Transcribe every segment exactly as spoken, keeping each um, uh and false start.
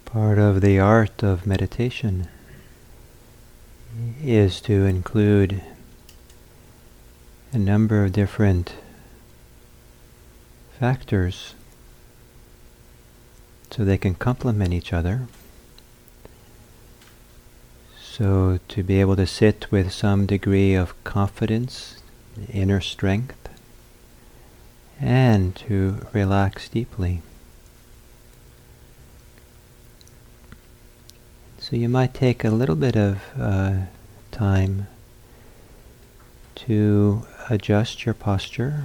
Part of the art of meditation is to include a number of different factors so they can complement each other. So to be able to sit with some degree of confidence, inner strength, and to relax deeply. So you might take a little bit of uh, time to adjust your posture,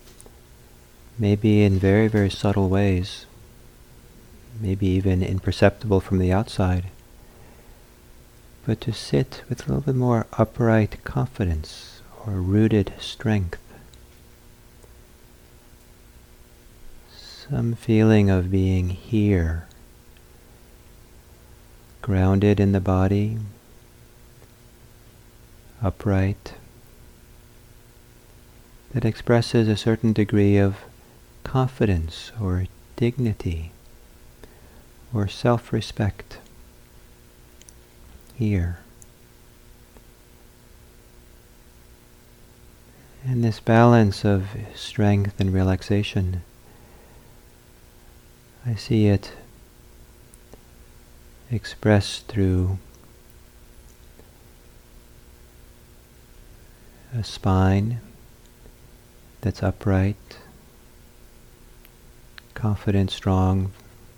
maybe in very, very subtle ways, maybe even imperceptible from the outside, but to sit with a little bit more upright confidence or rooted strength. Some feeling of being here, grounded in the body, upright, that expresses a certain degree of confidence or dignity or self-respect. Here. And this balance of strength and relaxation, I see it expressed through a spine that's upright, confident, strong,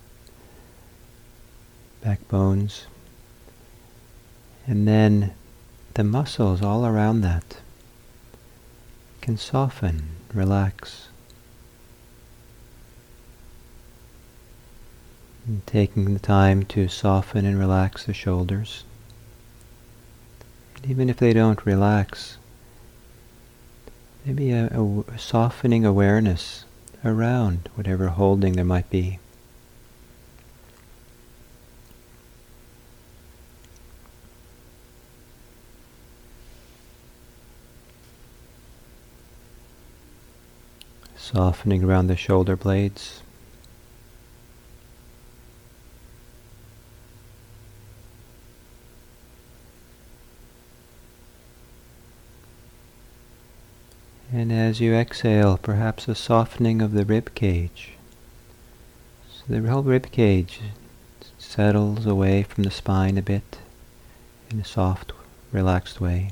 backbones, and then the muscles all around that can soften, relax. And taking the time to soften and relax the shoulders. And even if they don't relax, maybe a, a softening awareness around whatever holding there might be. Softening around the shoulder blades. And as you exhale, perhaps a softening of the rib cage. So the whole rib cage settles away from the spine a bit in a soft, relaxed way.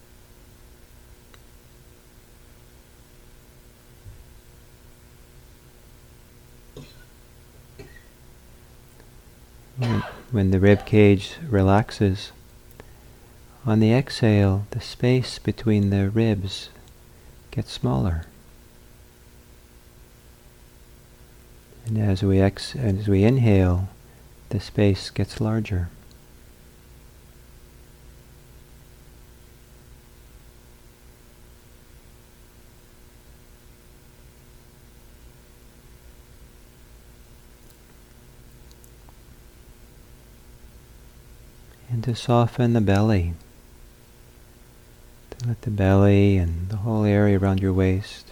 When, when the rib cage relaxes, on the exhale, the space between the ribs gets smaller. And as we ex- as we inhale, the space gets larger. And to soften the belly. To let the belly and the whole area around your waist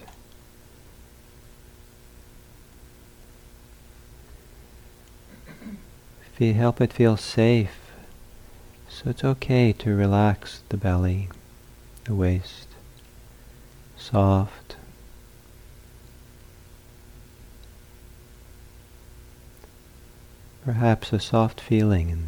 Fe- help it feel safe. So it's okay to relax the belly, the waist, soft. Perhaps a soft feeling in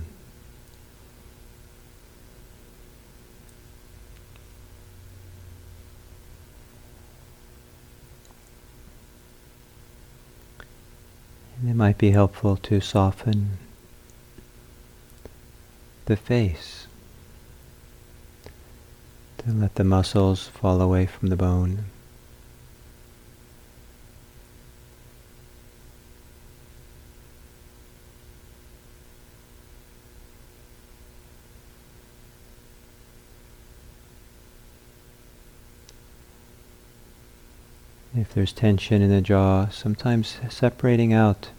And it might be helpful to soften the face, to let the muscles fall away from the bone. If there's tension in the jaw, sometimes separating out,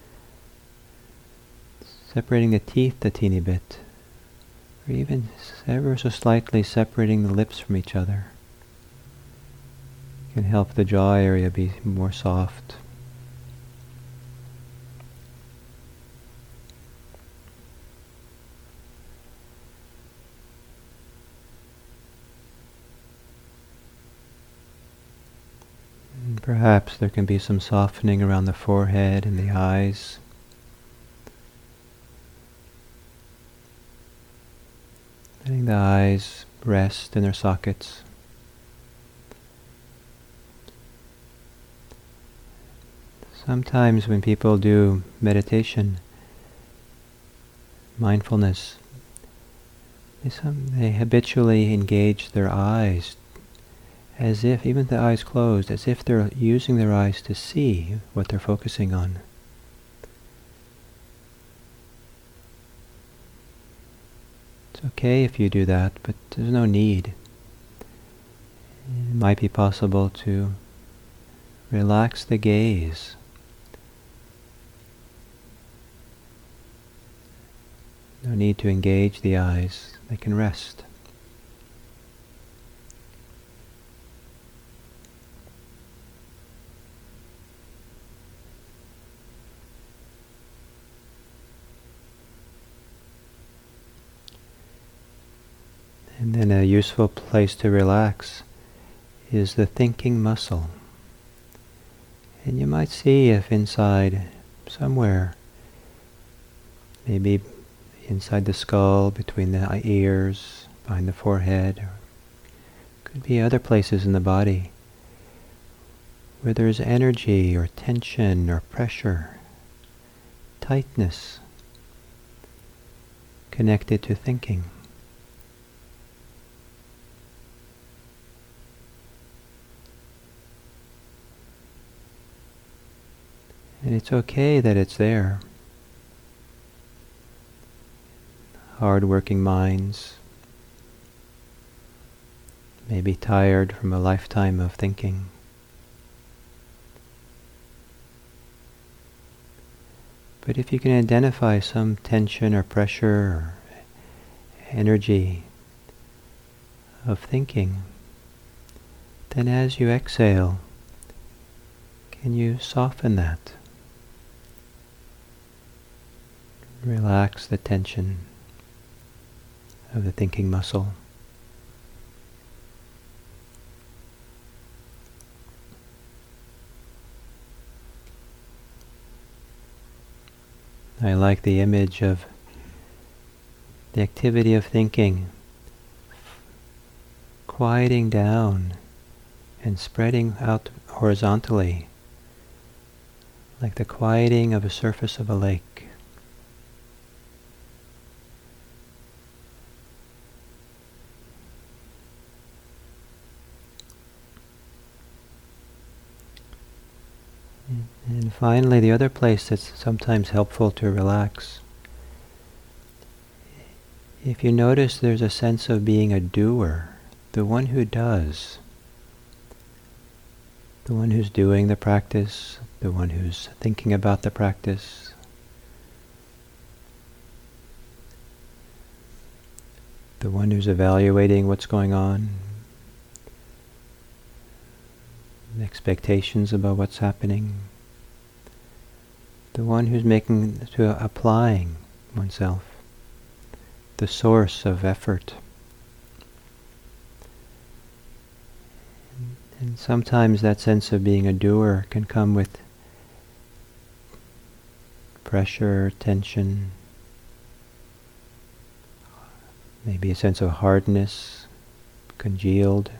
separating the teeth a teeny bit, or even ever so slightly separating the lips from each other, can help the jaw area be more soft. Perhaps there can be some softening around the forehead and the eyes. Letting the eyes rest in their sockets. Sometimes when people do meditation, mindfulness, they, some, they habitually engage their eyes as if, even with the eyes closed, as if they're using their eyes to see what they're focusing on. It's okay if you do that, but there's no need. It might be possible to relax the gaze. No need to engage the eyes, they can rest. And then a useful place to relax is the thinking muscle. And you might see if inside, somewhere, maybe inside the skull, between the ears, behind the forehead, or could be other places in the body, where there's energy or tension or pressure, tightness, connected to thinking. And it's okay that it's there. Hard-working minds, maybe tired from a lifetime of thinking. But if you can identify some tension or pressure or energy of thinking, then as you exhale, can you soften that? Relax the tension of the thinking muscle. I like the image of the activity of thinking quieting down and spreading out horizontally, like the quieting of a surface of a lake. And finally, the other place that's sometimes helpful to relax, if you notice there's a sense of being a doer, the one who does, the one who's doing the practice, the one who's thinking about the practice, the one who's evaluating what's going on, expectations about what's happening, the one who's making, to applying oneself, the source of effort. And sometimes that sense of being a doer can come with pressure, tension, maybe a sense of hardness, congealed.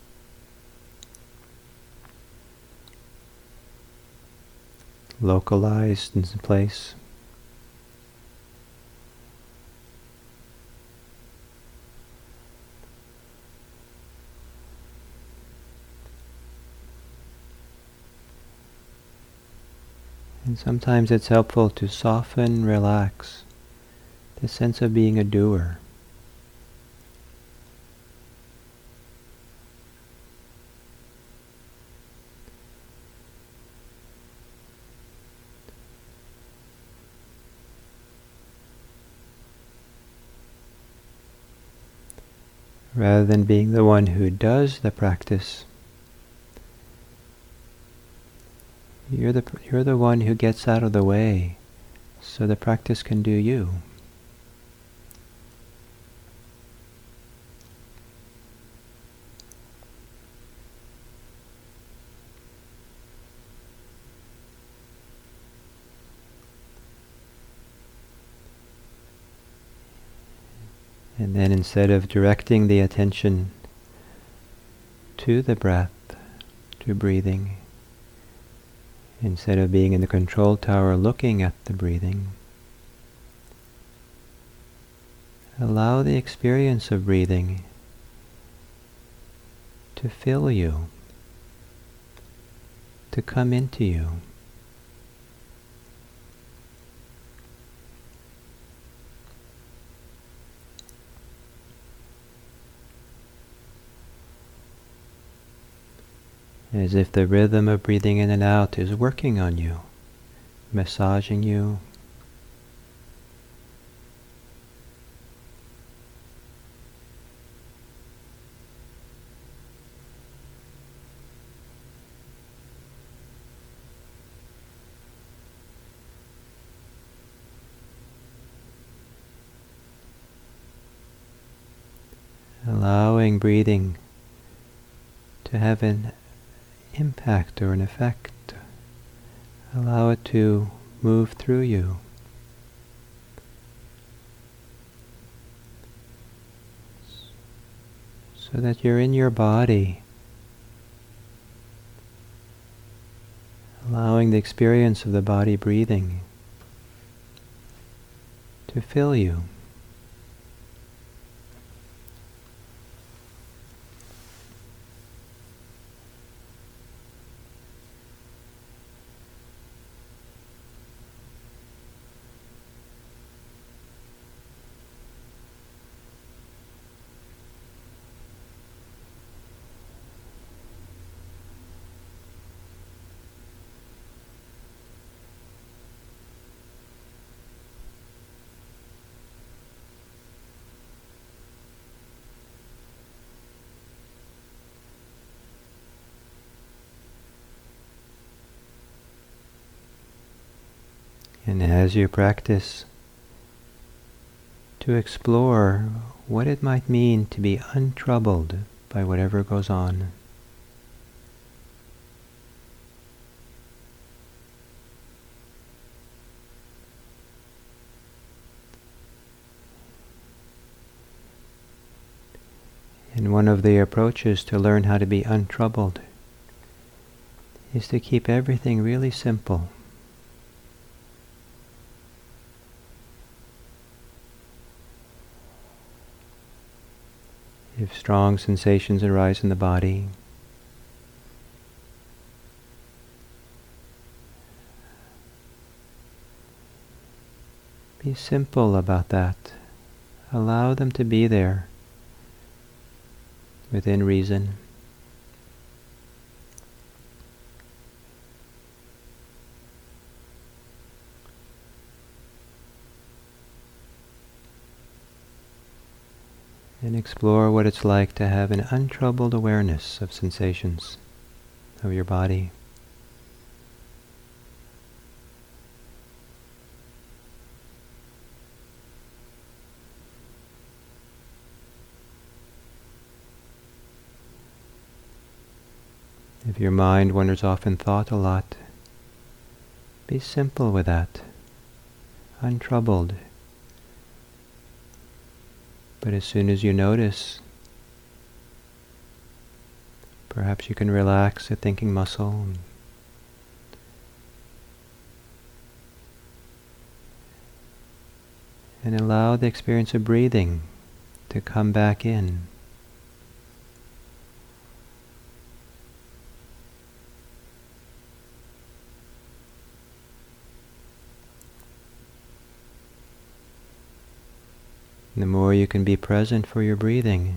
Localized in some place. And sometimes it's helpful to soften, relax the sense of being a doer. Rather than being the one who does the practice, you're the you're the one who gets out of the way, so the practice can do you. And then instead of directing the attention to the breath, to breathing, instead of being in the control tower looking at the breathing, allow the experience of breathing to fill you, to come into you. As if the rhythm of breathing in and out is working on you, massaging you, allowing breathing to have an impact or an effect. Allow it to move through you. So that you're in your body, allowing the experience of the body breathing to fill you. And as you practice, to explore what it might mean to be untroubled by whatever goes on. And one of the approaches to learn how to be untroubled is to keep everything really simple. If strong sensations arise in the body, be simple about that. Allow them to be there within reason. And explore what it's like to have an untroubled awareness of sensations of your body. If your mind wanders off in thought a lot, be simple with that, untroubled. But as soon as you notice, perhaps you can relax the thinking muscle and allow the experience of breathing to come back in. The more you can be present for your breathing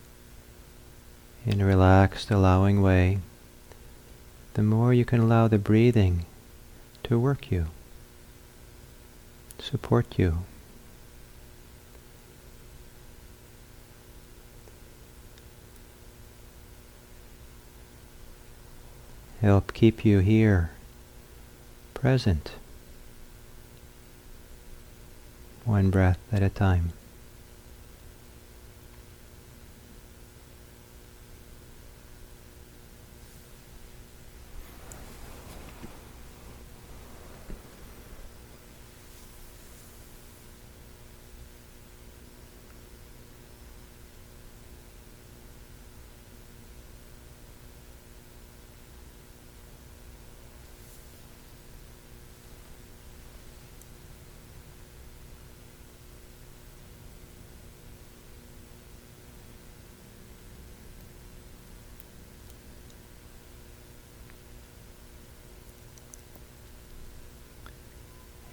in a relaxed, allowing way, the more you can allow the breathing to work you, support you. Help keep you here, present, one breath at a time.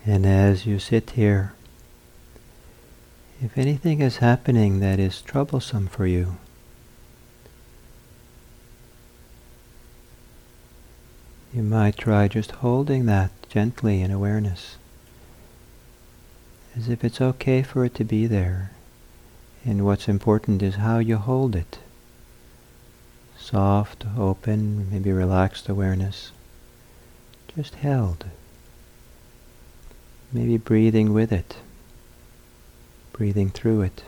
And as you sit here, if anything is happening that is troublesome for you, you might try just holding that gently in awareness, as if it's okay for it to be there, and what's important is how you hold it. Soft, open, maybe relaxed awareness, just held. Maybe breathing with it, breathing through it.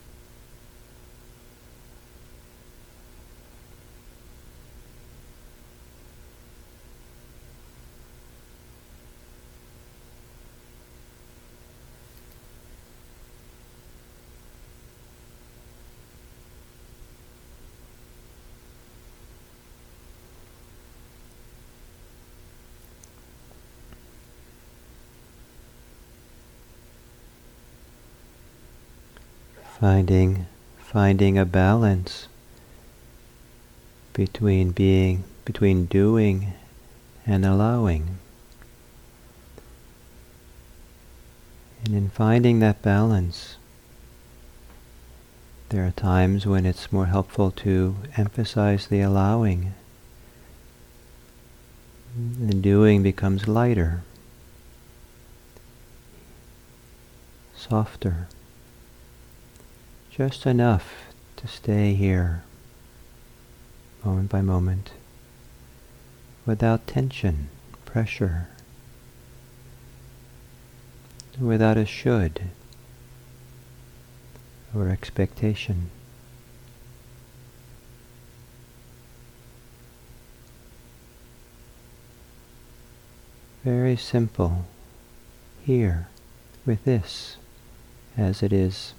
Finding, finding a balance between being, between doing and allowing. And in finding that balance, there are times when it's more helpful to emphasize the allowing. The doing becomes lighter, softer. Just enough to stay here, moment by moment, without tension, pressure, without a should or expectation. Very simple, here, with this, as it is.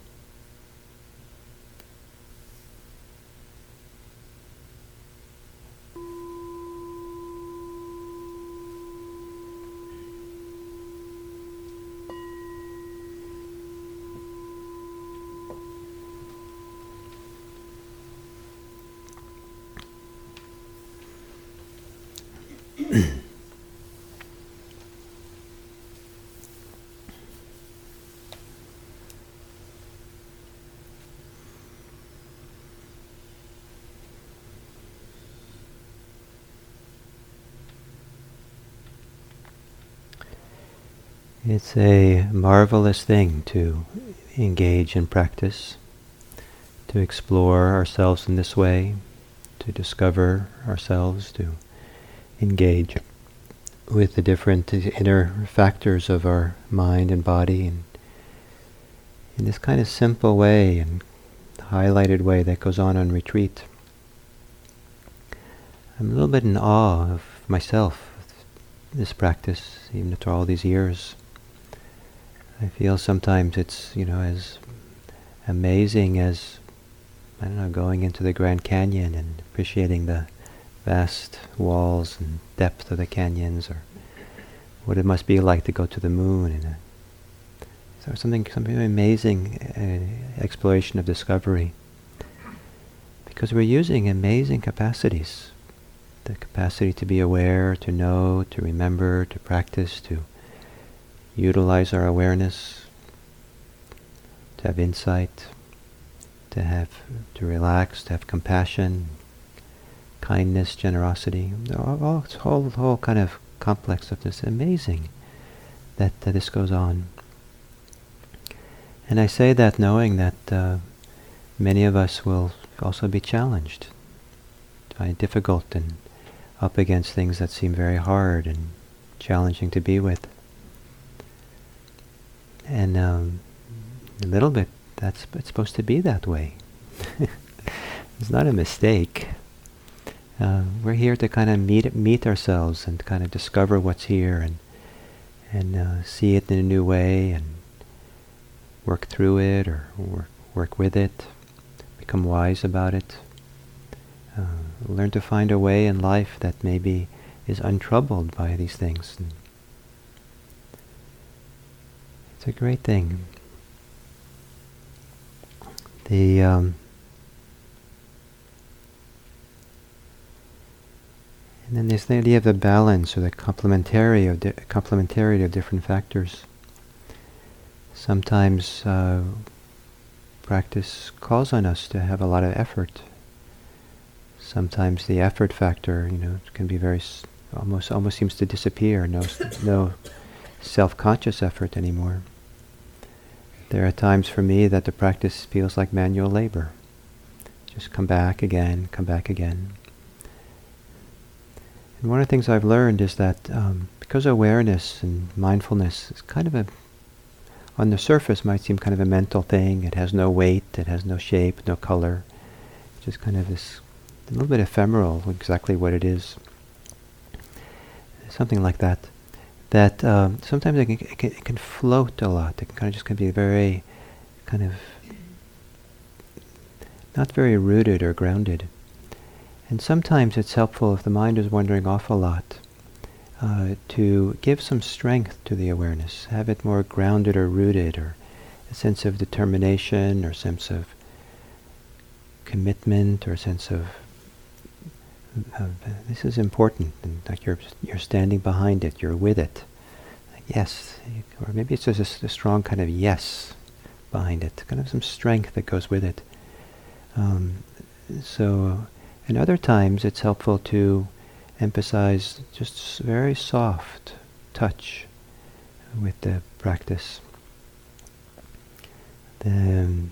It's a marvelous thing to engage in practice, to explore ourselves in this way, to discover ourselves, to engage with the different inner factors of our mind and body, and in this kind of simple way and highlighted way that goes on on retreat. I'm a little bit in awe of myself, this practice, even after all these years. I feel sometimes it's, you know, as amazing as, I don't know, going into the Grand Canyon and appreciating the vast walls and depth of the canyons, or what it must be like to go to the moon. And uh, so something, something amazing uh, exploration of discovery, because we're using amazing capacities. The capacity to be aware, to know, to remember, to practice, to utilize our awareness, to have insight, to have, to relax, to have compassion, kindness, generosity. All, all, whole, whole kind of complex of this. Amazing that, that this goes on. And I say that knowing that uh, many of us will also be challenged, find it difficult and up against things that seem very hard and challenging to be with. And um, a little bit, that's it's supposed to be that way. It's not a mistake. Uh, we're here to kind of meet meet ourselves and kind of discover what's here, and and uh, see it in a new way, and work through it, or work work with it, become wise about it. Uh, learn to find a way in life that maybe is untroubled by these things. And it's a great thing. The um, and then there's the idea of the balance, or the complementary of di- complementarity of different factors. sometimes uh, practice calls on us to have a lot of effort. Sometimes the effort factor, you know, can be very s- almost almost seems to disappear. No, s- no self-conscious effort anymore. There are times for me that the practice feels like manual labor. Just come back again, come back again. And one of the things I've learned is that um, because awareness and mindfulness is kind of a, on the surface might seem kind of a mental thing. It has no weight, it has no shape, no color. It's just kind of this a little bit ephemeral, exactly what it is. Something like that. That um, sometimes it can, it, can, it can float a lot. It can kind of just can be very kind of not very rooted or grounded. And sometimes it's helpful if the mind is wandering off a lot uh, to give some strength to the awareness, have it more grounded or rooted, or a sense of determination or sense of commitment or a sense of, of uh, this is important, and like you're you're standing behind it, you're with it. Yes, or maybe it's just a, a strong kind of yes behind it, kind of some strength that goes with it. Um, so, and other times it's helpful to emphasize just very soft touch with the practice. Then,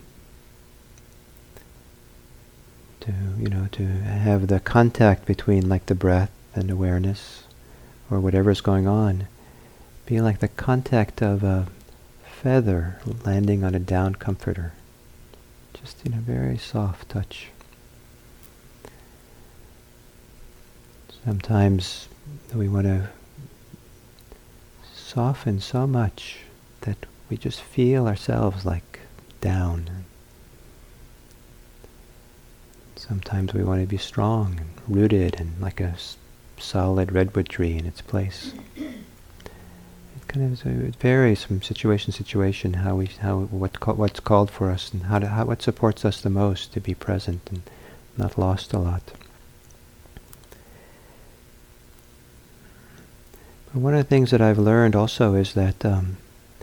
to you know, to have the contact between like the breath and awareness, or whatever's going on, be like the contact of a feather landing on a down comforter. Just in a very soft touch. Sometimes we want to soften so much that we just feel ourselves like down. Sometimes we want to be strong and rooted and like a s- solid redwood tree in its place. Kind of, it varies from situation to situation how we how what ca- what's called for us and how to how what supports us the most to be present and not lost a lot. But one of the things that I've learned also is that um,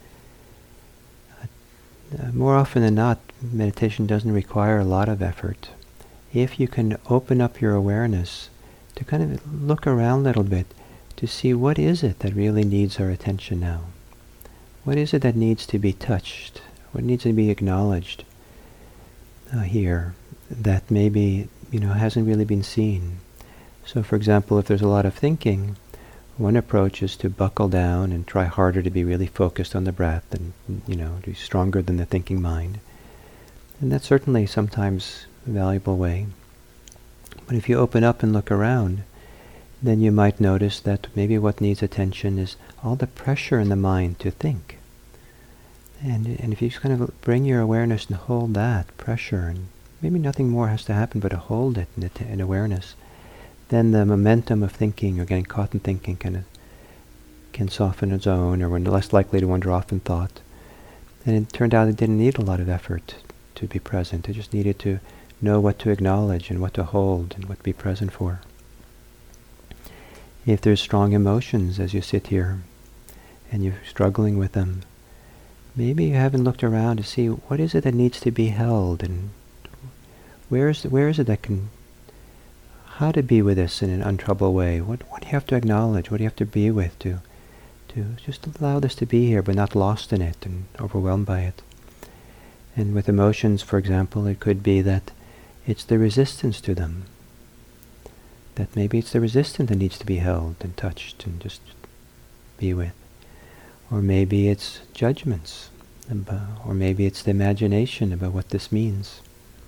uh, more often than not, meditation doesn't require a lot of effort. If you can open up your awareness to kind of look around a little bit, to see what is it that really needs our attention now. What is it that needs to be touched? What needs to be acknowledged uh, here that maybe, you know, hasn't really been seen? So for example, if there's a lot of thinking, one approach is to buckle down and try harder to be really focused on the breath and, you know, be stronger than the thinking mind. And that's certainly sometimes a valuable way. But if you open up and look around, then you might notice that maybe what needs attention is all the pressure in the mind to think. And and if you just kind of bring your awareness and hold that pressure, and maybe nothing more has to happen but to hold it in, att- in awareness, then the momentum of thinking or getting caught in thinking kind of can soften its own, or we're less likely to wander off in thought. And it turned out it didn't need a lot of effort to be present. It just needed to know what to acknowledge and what to hold and what to be present for. If there's strong emotions as you sit here and you're struggling with them, maybe you haven't looked around to see what is it that needs to be held, and where is where is it that can, how to be with this in an untroubled way. What what do you have to acknowledge? What do you have to be with to to just allow this to be here, but not lost in it and overwhelmed by it. And with emotions, for example, it could be that it's the resistance to them. That maybe it's the resistance that needs to be held and touched and just be with. Or maybe it's judgments, about, or maybe it's the imagination about what this means.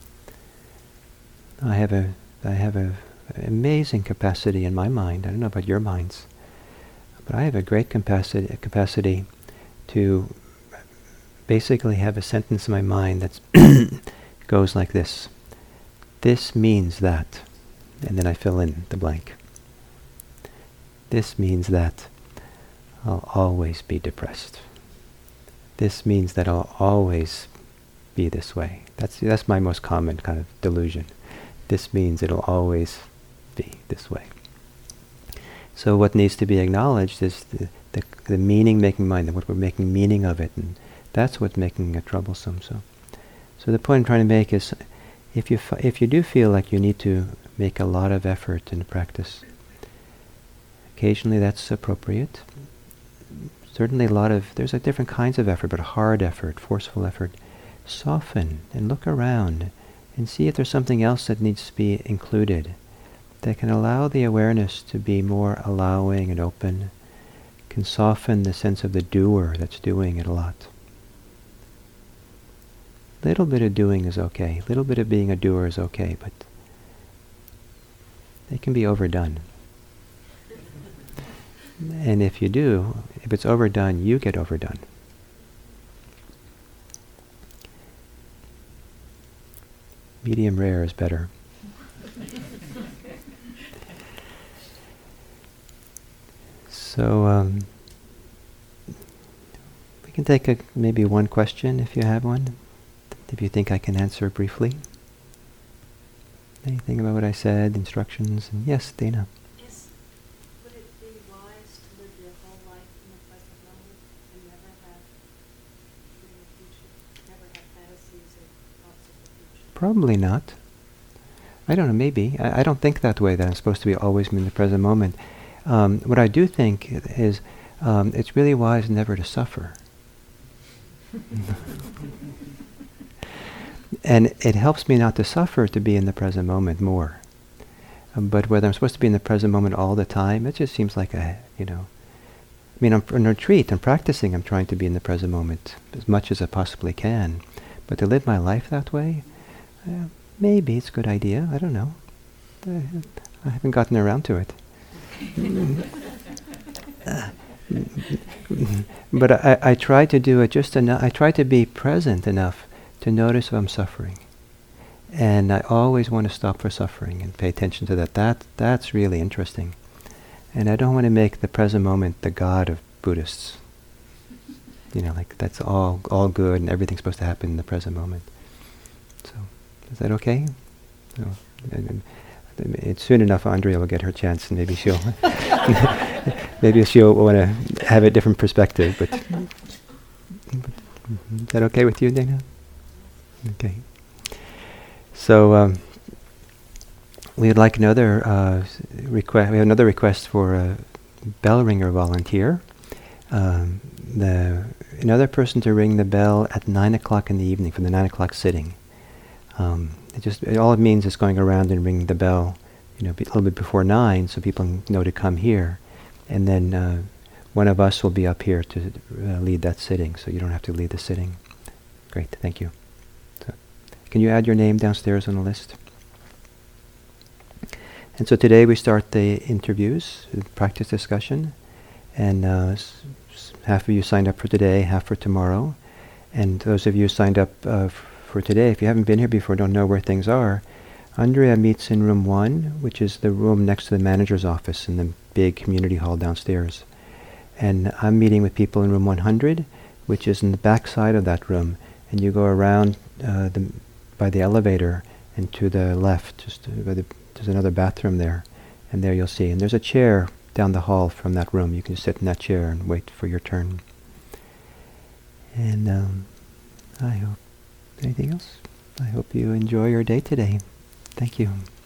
I have a, I have a amazing capacity in my mind. I don't know about your minds, but I have a great capacity, capacity to basically have a sentence in my mind that goes like this: this means that. And then I fill in the blank. This means that I'll always be depressed. This means that I'll always be this way. That's that's my most common kind of delusion. This means it'll always be this way. So what needs to be acknowledged is the, the, the meaning-making mind, and what we're making meaning of it, and That's what's making it troublesome. So, so the point I'm trying to make is, if you fi- if you do feel like you need to make a lot of effort in the practice, occasionally that's appropriate. Certainly a lot of, there's like different kinds of effort, but hard effort, forceful effort. Soften and look around and see if there's something else that needs to be included that can allow the awareness to be more allowing and open, can soften the sense of the doer that's doing it a lot. Little bit of doing is okay. Little bit of being a doer is okay, but it can be overdone. And if you do, if it's overdone, you get overdone. Medium rare is better. So um, we can take a, maybe one question if you have one, if you think I can answer briefly. Anything about what I said, instructions? And yes, Dana. Yes. Would it be wise to live your whole life in the present moment and never have in the future, never have fantasies or thoughts of the future? Probably not. I don't know, maybe. I, I don't think that way, that I'm supposed to be always in the present moment. Um, what I do think is um, it's really wise never to suffer. And it helps me not to suffer to be in the present moment more. Um, but whether I'm supposed to be in the present moment all the time, it just seems like a, you know, I mean, I'm in retreat, I'm practicing, I'm trying to be in the present moment as much as I possibly can. But to live my life that way, uh, maybe it's a good idea, I don't know. I, I haven't gotten around to it. But I, I try to do it just enough, I try to be present enough to notice if I'm suffering. And I always want to stop for suffering and pay attention to that. That that's really interesting. And I don't want to make the present moment the god of Buddhists. You know, like that's all all good and everything's supposed to happen in the present moment. So, is that okay? So, and, and it's soon enough Andrea will get her chance and maybe she'll maybe she'll want to have a different perspective. But, but is that okay with you, Dana? Okay. So um, we would like another uh, request. We have another request for a bell ringer volunteer. Um, the another person to ring the bell at nine o'clock in the evening for the nine o'clock sitting. Um, it just it, all it means is going around and ringing the bell, you know, be, a little bit before nine, so people know to come here, and then uh, one of us will be up here to uh, lead that sitting, so you don't have to lead the sitting. Great, thank you. So, can you add your name downstairs on the list? And so today we start the interviews, the practice discussion, and uh, s- s- half of you signed up for today, half for tomorrow. And those of you signed up uh, f- for today, if you haven't been here before, don't know where things are, Andrea meets in room one, which is the room next to the manager's office in the big community hall downstairs. And I'm meeting with people in room one hundred, which is in the back side of that room. And you go around uh, the, by the elevator and to the left, just uh, by the there's another bathroom there, and there you'll see. And there's a chair down the hall from that room. You can just sit in that chair and wait for your turn. And um, I hope, anything else? I hope you enjoy your day today. Thank you.